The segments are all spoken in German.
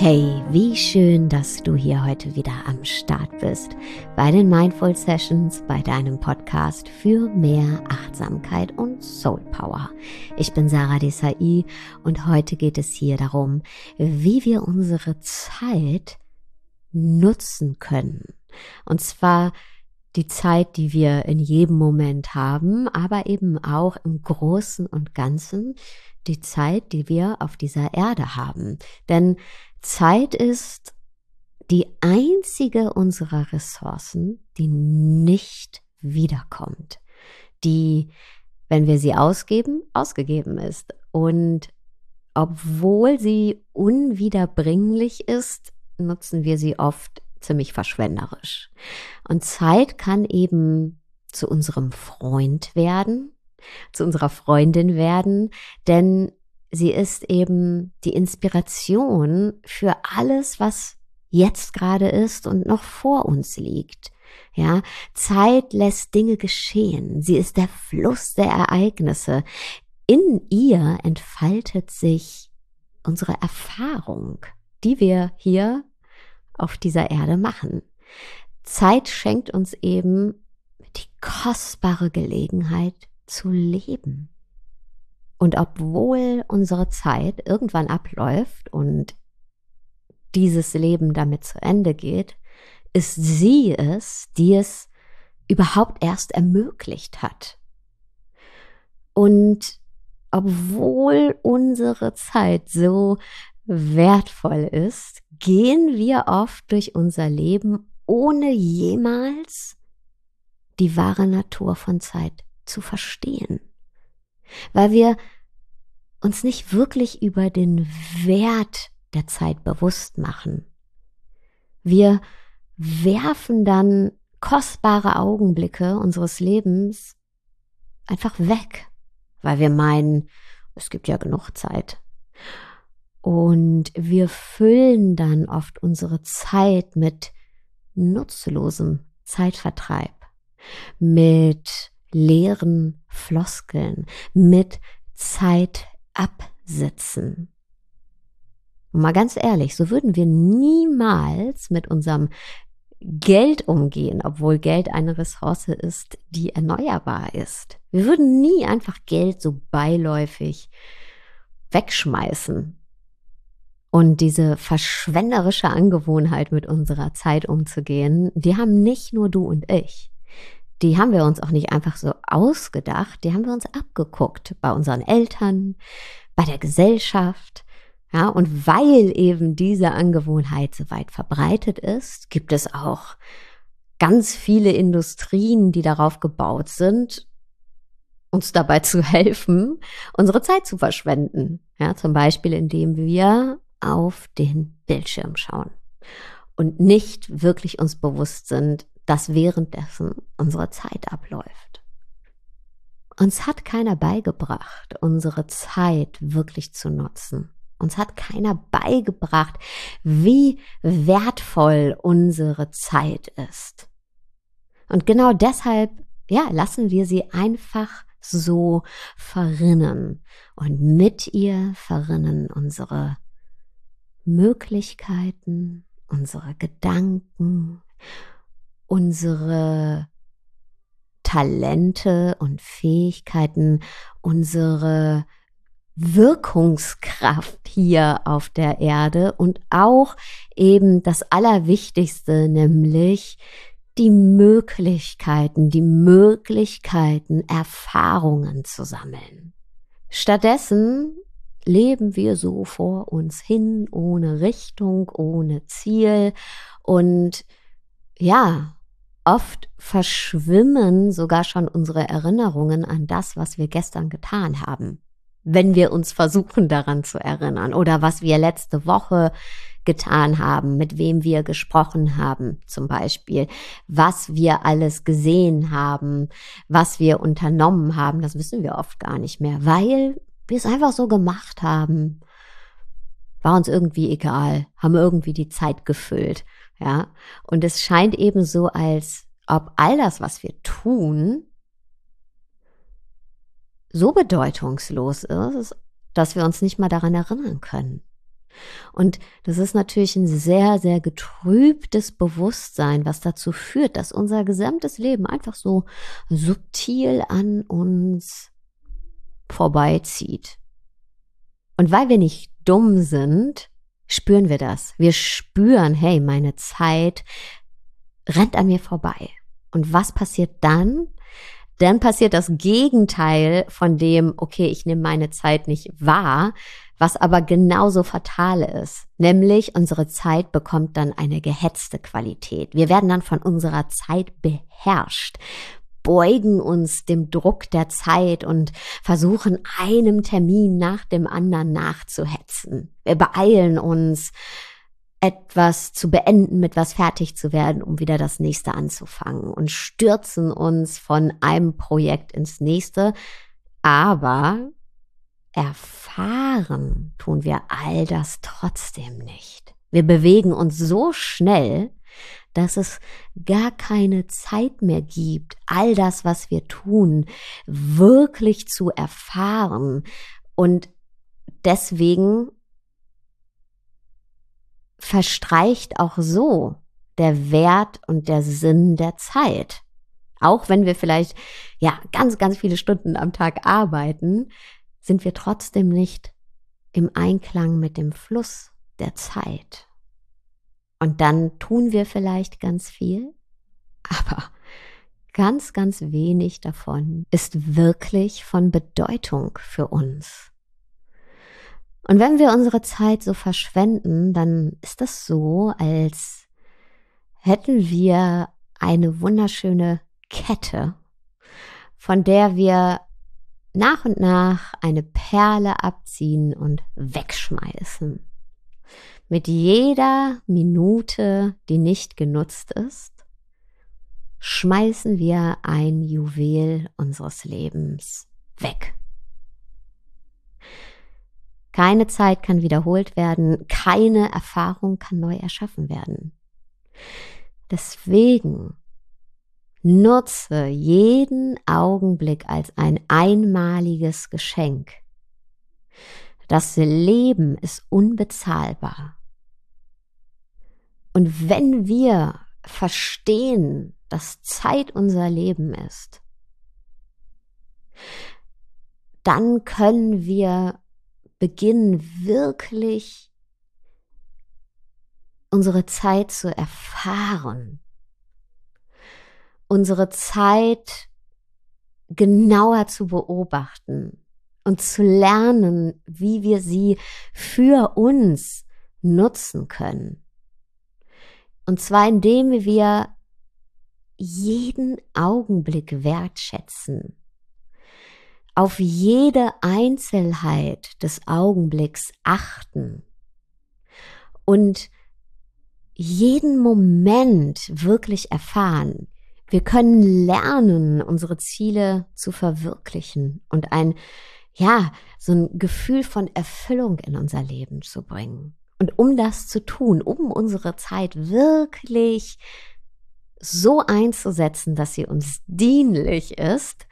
Hey, wie schön, dass du hier heute wieder am Start bist bei den Mindful Sessions, bei deinem Podcast für mehr Achtsamkeit und Soul Power. Ich bin Sarah Desai und heute geht es hier darum, wie wir unsere Zeit nutzen können. Und zwar die Zeit, die wir in jedem Moment haben, aber eben auch im Großen und Ganzen die Zeit, die wir auf dieser Erde haben. Denn Zeit ist die einzige unserer Ressourcen, die nicht wiederkommt, die, wenn wir sie ausgeben, ausgegeben ist. Und obwohl sie unwiederbringlich ist, nutzen wir sie oft ziemlich verschwenderisch. Und Zeit kann eben zu unserem Freund werden, zu unserer Freundin werden, denn sie ist eben die Inspiration für alles, was jetzt gerade ist und noch vor uns liegt. Ja, Zeit lässt Dinge geschehen. Sie ist der Fluss der Ereignisse. In ihr entfaltet sich unsere Erfahrung, die wir hier auf dieser Erde machen. Zeit schenkt uns eben die kostbare Gelegenheit zu leben. Und obwohl unsere Zeit irgendwann abläuft und dieses Leben damit zu Ende geht, ist sie es, die es überhaupt erst ermöglicht hat. Und obwohl unsere Zeit so wertvoll ist, gehen wir oft durch unser Leben, ohne jemals die wahre Natur von Zeit zu verstehen. Weil wir uns nicht wirklich über den Wert der Zeit bewusst machen. Wir werfen dann kostbare Augenblicke unseres Lebens einfach weg, weil wir meinen, es gibt ja genug Zeit. Und wir füllen dann oft unsere Zeit mit nutzlosem Zeitvertreib, mit leeren Floskeln, mit Zeit absitzen. Und mal ganz ehrlich, so würden wir niemals mit unserem Geld umgehen, obwohl Geld eine Ressource ist, die erneuerbar ist. Wir würden nie einfach Geld so beiläufig wegschmeißen. Und diese verschwenderische Angewohnheit, mit unserer Zeit umzugehen, die haben nicht nur du und ich. Die haben wir uns auch nicht einfach so ausgedacht, die haben wir uns abgeguckt bei unseren Eltern, bei der Gesellschaft. Ja, und weil eben diese Angewohnheit so weit verbreitet ist, gibt es auch ganz viele Industrien, die darauf gebaut sind, uns dabei zu helfen, unsere Zeit zu verschwenden. Ja, zum Beispiel, indem wir auf den Bildschirm schauen und nicht wirklich uns bewusst sind, dass währenddessen unsere Zeit abläuft. Uns hat keiner beigebracht, unsere Zeit wirklich zu nutzen. Uns hat keiner beigebracht, wie wertvoll unsere Zeit ist. Und genau deshalb, lassen wir sie einfach so verrinnen. Und mit ihr verrinnen unsere Möglichkeiten, unsere Gedanken, unsere Talente und Fähigkeiten, unsere Wirkungskraft hier auf der Erde und auch eben das Allerwichtigste, nämlich die Möglichkeiten, Erfahrungen zu sammeln. Stattdessen leben wir so vor uns hin, ohne Richtung, ohne Ziel und oft verschwimmen sogar schon unsere Erinnerungen an das, was wir gestern getan haben, wenn wir uns versuchen daran zu erinnern oder was wir letzte Woche getan haben, mit wem wir gesprochen haben zum Beispiel, was wir alles gesehen haben, was wir unternommen haben, das wissen wir oft gar nicht mehr, weil wir es einfach so gemacht haben. War uns irgendwie egal, haben irgendwie die Zeit gefüllt. Ja, und es scheint eben so, als ob all das, was wir tun, so bedeutungslos ist, dass wir uns nicht mal daran erinnern können. Und das ist natürlich ein sehr, sehr getrübtes Bewusstsein, was dazu führt, dass unser gesamtes Leben einfach so subtil an uns vorbeizieht. Und weil wir nicht dumm sind, spüren wir das. Wir spüren, hey, meine Zeit rennt an mir vorbei. Und was passiert dann? Dann passiert das Gegenteil von dem, okay, ich nehme meine Zeit nicht wahr, was aber genauso fatal ist. Nämlich unsere Zeit bekommt dann eine gehetzte Qualität. Wir werden dann von unserer Zeit beherrscht, beugen uns dem Druck der Zeit und versuchen, einem Termin nach dem anderen nachzuhetzen. Wir beeilen uns, etwas zu beenden, mit was fertig zu werden, um wieder das nächste anzufangen und stürzen uns von einem Projekt ins nächste. Aber erfahren tun wir all das trotzdem nicht. Wir bewegen uns so schnell, dass es gar keine Zeit mehr gibt, all das, was wir tun, wirklich zu erfahren. Und deswegen verstreicht auch so der Wert und der Sinn der Zeit. Auch wenn wir vielleicht ganz, ganz viele Stunden am Tag arbeiten, sind wir trotzdem nicht im Einklang mit dem Fluss der Zeit. Und dann tun wir vielleicht ganz viel, aber ganz, ganz wenig davon ist wirklich von Bedeutung für uns. Und wenn wir unsere Zeit so verschwenden, dann ist das so, als hätten wir eine wunderschöne Kette, von der wir nach und nach eine Perle abziehen und wegschmeißen. Mit jeder Minute, die nicht genutzt ist, schmeißen wir ein Juwel unseres Lebens weg. Keine Zeit kann wiederholt werden, keine Erfahrung kann neu erschaffen werden. Deswegen nutze jeden Augenblick als ein einmaliges Geschenk. Das Leben ist unbezahlbar. Und wenn wir verstehen, dass Zeit unser Leben ist, dann können wir beginnen, wirklich unsere Zeit zu erfahren, unsere Zeit genauer zu beobachten und zu lernen, wie wir sie für uns nutzen können. Und zwar indem wir jeden Augenblick wertschätzen, auf jede Einzelheit des Augenblicks achten und jeden Moment wirklich erfahren. Wir können lernen, unsere Ziele zu verwirklichen und so ein Gefühl von Erfüllung in unser Leben zu bringen. Und um das zu tun, um unsere Zeit wirklich so einzusetzen, dass sie uns dienlich ist,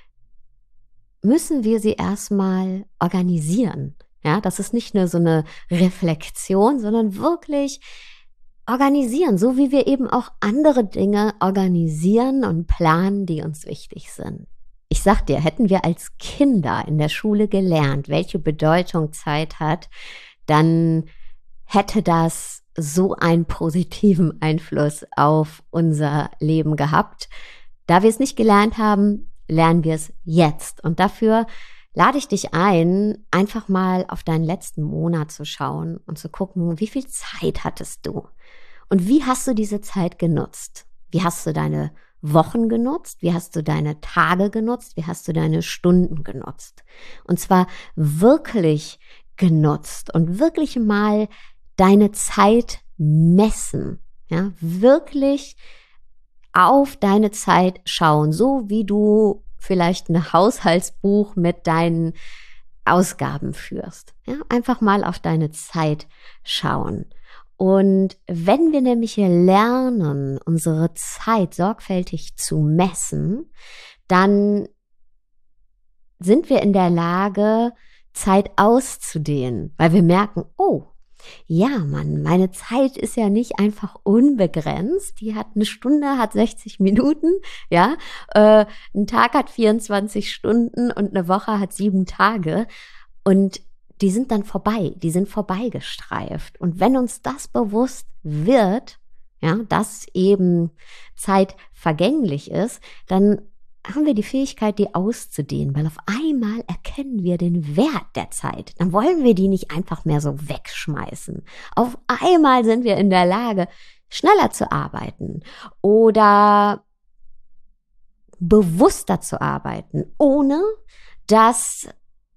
müssen wir sie erstmal organisieren. Ja, das ist nicht nur so eine Reflexion, sondern wirklich organisieren, so wie wir eben auch andere Dinge organisieren und planen, die uns wichtig sind. Ich sag dir, hätten wir als Kinder in der Schule gelernt, welche Bedeutung Zeit hat, dann hätte das so einen positiven Einfluss auf unser Leben gehabt. Da wir es nicht gelernt haben, lernen wir es jetzt. Und dafür lade ich dich ein, einfach mal auf deinen letzten Monat zu schauen und zu gucken, wie viel Zeit hattest du? Und wie hast du diese Zeit genutzt? Wie hast du deine Wochen genutzt? Wie hast du deine Tage genutzt? Wie hast du deine Stunden genutzt? Und zwar wirklich genutzt und wirklich mal deine Zeit messen. Ja, wirklich auf deine Zeit schauen, so wie du vielleicht ein Haushaltsbuch mit deinen Ausgaben führst. Ja, einfach mal auf deine Zeit schauen. Und wenn wir nämlich lernen, unsere Zeit sorgfältig zu messen, dann sind wir in der Lage, Zeit auszudehnen, weil wir merken, oh, Ja, Mann, meine Zeit ist ja nicht einfach unbegrenzt. Die hat eine Stunde, hat 60 Minuten, ja. Ein Tag hat 24 Stunden und eine Woche hat 7 Tage. Und die sind dann vorbei, die sind vorbeigestreift. Und wenn uns das bewusst wird, ja, dass eben Zeit vergänglich ist, dann haben wir die Fähigkeit, die auszudehnen, weil auf einmal erkennen wir den Wert der Zeit. Dann wollen wir die nicht einfach mehr so wegschmeißen. Auf einmal sind wir in der Lage, schneller zu arbeiten oder bewusster zu arbeiten, ohne dass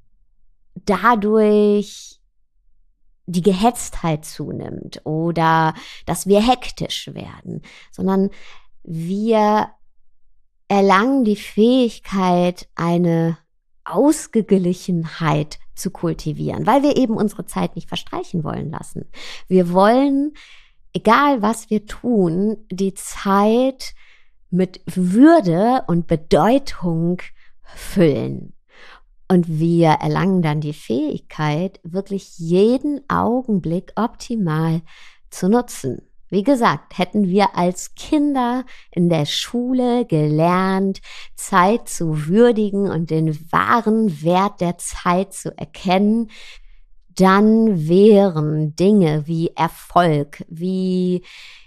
dadurch die Gehetztheit zunimmt oder dass wir hektisch werden, sondern wir erlangen die Fähigkeit, eine Ausgeglichenheit zu kultivieren, weil wir eben unsere Zeit nicht verstreichen wollen lassen. Wir wollen, egal was wir tun, die Zeit mit Würde und Bedeutung füllen. Und wir erlangen dann die Fähigkeit, wirklich jeden Augenblick optimal zu nutzen. Wie gesagt, hätten wir als Kinder in der Schule gelernt, Zeit zu würdigen und den wahren Wert der Zeit zu erkennen, dann wären Dinge wie Erfolg, wie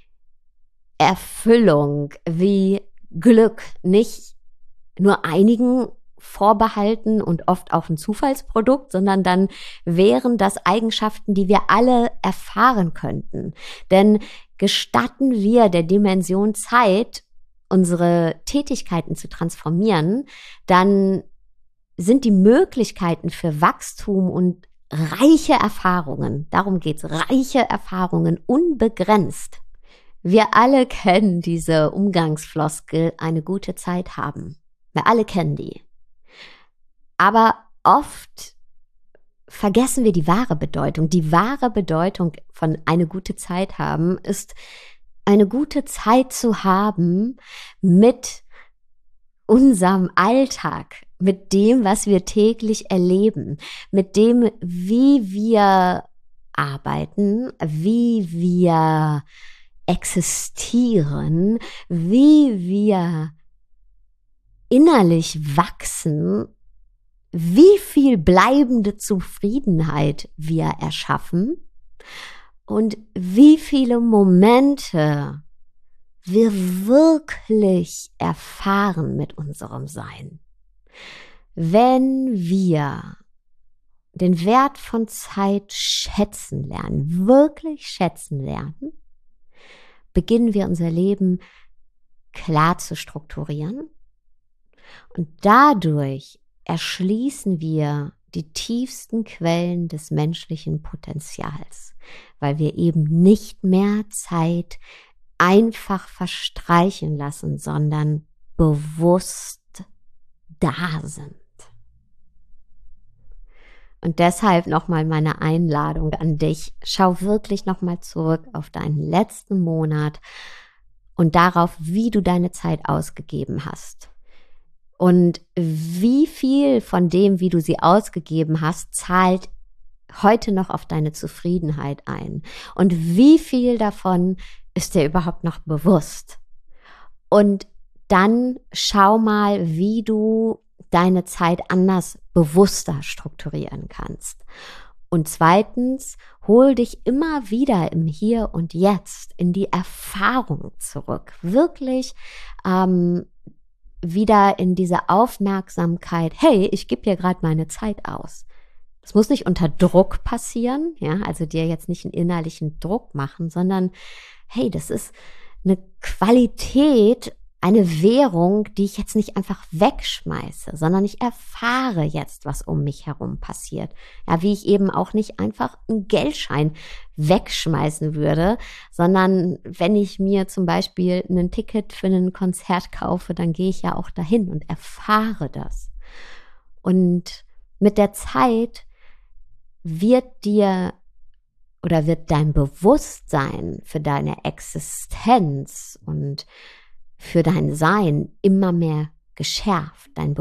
Erfüllung, wie Glück nicht nur einigen vorbehalten und oft auch ein Zufallsprodukt, sondern dann wären das Eigenschaften, die wir alle erfahren könnten. Denn gestatten wir der Dimension Zeit, unsere Tätigkeiten zu transformieren, dann sind die Möglichkeiten für Wachstum und reiche Erfahrungen, darum geht's, reiche Erfahrungen unbegrenzt. Wir alle kennen diese Umgangsfloskel, eine gute Zeit haben. Wir alle kennen die. Aber oft vergessen wir die wahre Bedeutung. Die wahre Bedeutung von eine gute Zeit haben ist, eine gute Zeit zu haben mit unserem Alltag, mit dem, was wir täglich erleben, mit dem, wie wir arbeiten, wie wir existieren, wie wir innerlich wachsen, wie viel bleibende Zufriedenheit wir erschaffen und wie viele Momente wir wirklich erfahren mit unserem Sein. Wenn wir den Wert von Zeit schätzen lernen, wirklich schätzen lernen, beginnen wir unser Leben klar zu strukturieren und dadurch erschließen wir die tiefsten Quellen des menschlichen Potenzials, weil wir eben nicht mehr Zeit einfach verstreichen lassen, sondern bewusst da sind. Und deshalb nochmal meine Einladung an dich. Schau wirklich nochmal zurück auf deinen letzten Monat und darauf, wie du deine Zeit ausgegeben hast. Und wie viel von dem, wie du sie ausgegeben hast, zahlt heute noch auf deine Zufriedenheit ein? Und wie viel davon ist dir überhaupt noch bewusst? Und dann schau mal, wie du deine Zeit anders, bewusster strukturieren kannst. Und zweitens, hol dich immer wieder im Hier und Jetzt in die Erfahrung zurück. Wirklich wieder in diese Aufmerksamkeit, hey, ich gebe hier gerade meine Zeit aus. Das muss nicht unter Druck passieren, ja, also dir jetzt nicht einen innerlichen Druck machen, sondern hey, das ist eine Qualität, eine Währung, die ich jetzt nicht einfach wegschmeiße, sondern ich erfahre jetzt, was um mich herum passiert. Ja, wie ich eben auch nicht einfach einen Geldschein wegschmeißen würde, sondern wenn ich mir zum Beispiel ein Ticket für ein Konzert kaufe, dann gehe ich ja auch dahin und erfahre das. Und mit der Zeit wird dir oder wird dein Bewusstsein für deine Existenz und für dein Sein immer mehr geschärft, dein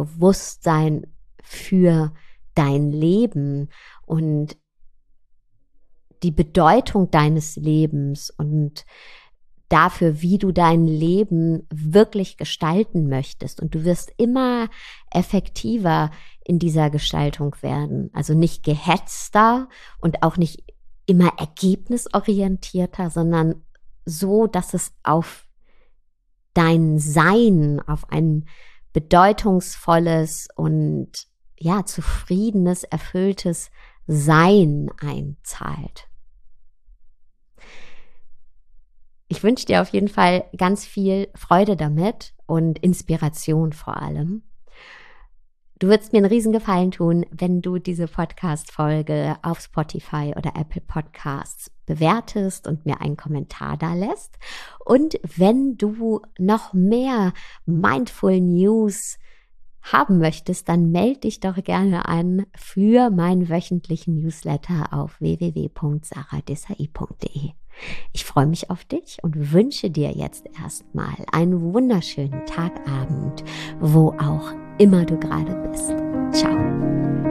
Bewusstsein für dein Leben und die Bedeutung deines Lebens und dafür, wie du dein Leben wirklich gestalten möchtest. Und du wirst immer effektiver in dieser Gestaltung werden. Also nicht gehetzter und auch nicht immer ergebnisorientierter, sondern so, dass es auf dein Sein, auf ein bedeutungsvolles und ja, zufriedenes, erfülltes Sein einzahlt. Ich wünsche dir auf jeden Fall ganz viel Freude damit und Inspiration vor allem. Du würdest mir einen Riesengefallen tun, wenn du diese Podcast-Folge auf Spotify oder Apple Podcasts bewertest und mir einen Kommentar da lässt. Und wenn du noch mehr Mindful News haben möchtest, dann melde dich doch gerne an für meinen wöchentlichen Newsletter auf www.saradesai.de. Ich freue mich auf dich und wünsche dir jetzt erstmal einen wunderschönen Tagabend, wo auch immer du gerade bist. Ciao.